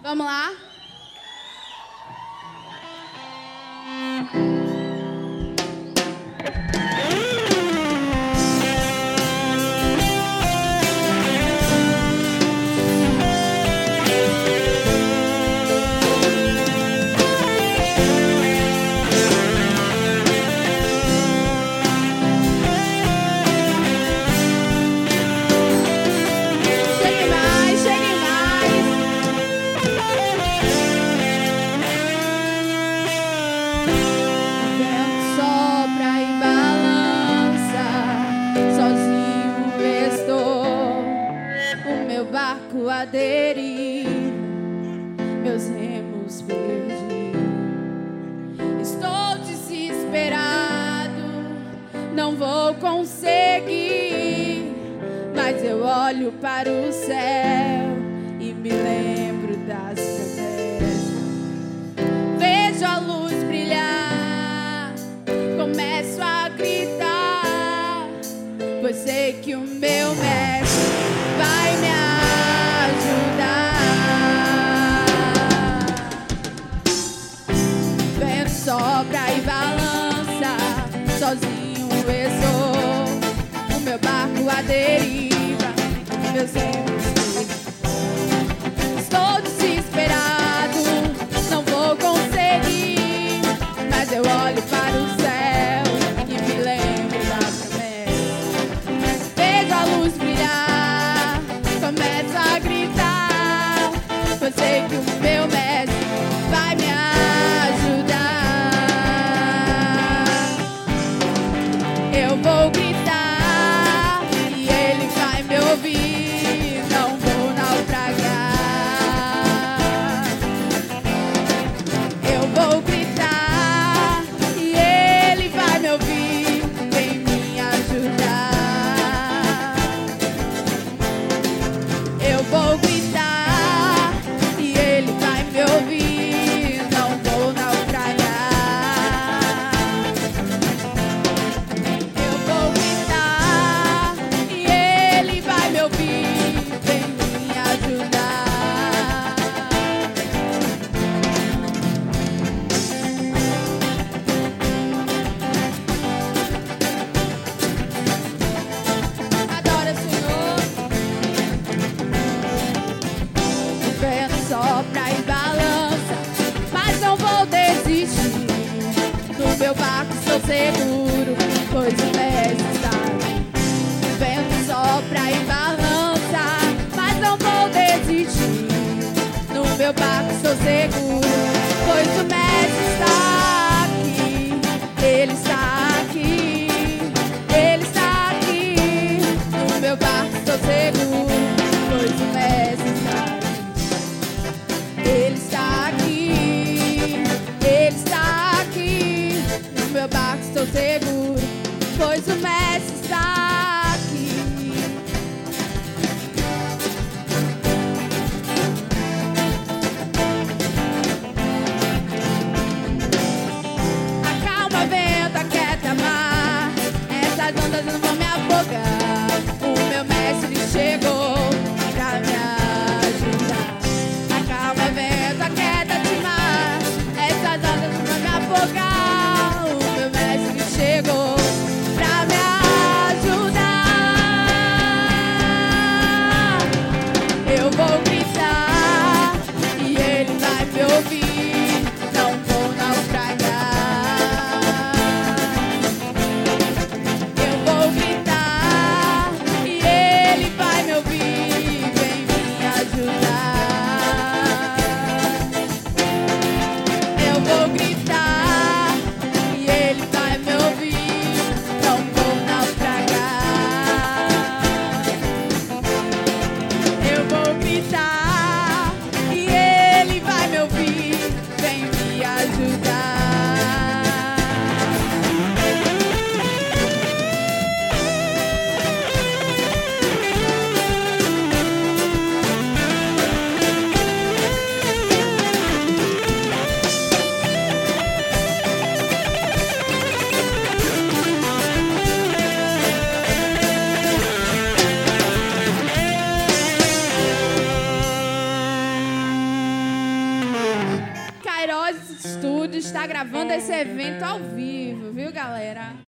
Vamos lá? Aderir, meus remos perdi. Estou desesperado, não vou conseguir. Mas eu olho para o céu e me lembro das promessas. Vejo a luz brilhar, começo a gritar, pois sei que o meu mestre vai me ajudar. Vento sopra e balança, sozinho estou, o meu barco à deriva, meus remos perdi. Estou desesperado, não vou conseguir, mas eu olho para o céu e me lembro da promessa. Vejo a luz brilhar, começo a gritar, pois sei que o meu mestre vai me ajudar. Eu vou gritar e ele vai me ouvir, não vou naufragar. Eu vou gritar e ele vai me ouvir, vem me ajudar. Eu vou gritar e ele vai me ouvir, não vou naufragar. Eu vou gritar e ele vai me ouvir, vem me ajudar. Adora, Senhor. O vento sopra e balança, mas não vou desistir. No meu barco estou seguro, pois o mestre está ali. O vento sopra e balança, mas não vou desistir. No meu barco estou seguro, pois o mestre está aqui. Ele está aqui, ele está aqui. No meu barco estou seguro, pois o mestre está aqui. Ele está aqui, ele está aqui. No meu barco estou seguro, pois o mestre está aqui. Kairos Studios está gravando esse evento ao vivo, viu, galera?